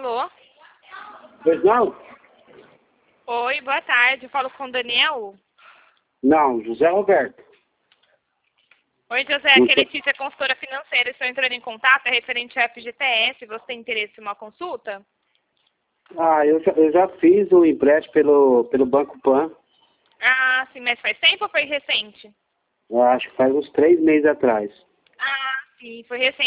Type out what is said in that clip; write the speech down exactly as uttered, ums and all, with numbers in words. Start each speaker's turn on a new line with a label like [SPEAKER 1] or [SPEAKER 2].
[SPEAKER 1] Alô?
[SPEAKER 2] Pois não?
[SPEAKER 1] Oi, boa tarde. Eu falo com o Daniel.
[SPEAKER 2] Não, José Roberto.
[SPEAKER 1] Oi, José. Aqui é Letícia, consultora financeira. Estou entrando em contato, é referente ao F G T S. Você tem interesse em uma consulta?
[SPEAKER 2] Ah, eu já, eu já fiz o empréstimo pelo, pelo Banco Pan.
[SPEAKER 1] Ah, sim, mas faz tempo ou foi recente?
[SPEAKER 2] Eu acho que faz uns três meses atrás.
[SPEAKER 1] Ah, sim, foi recente.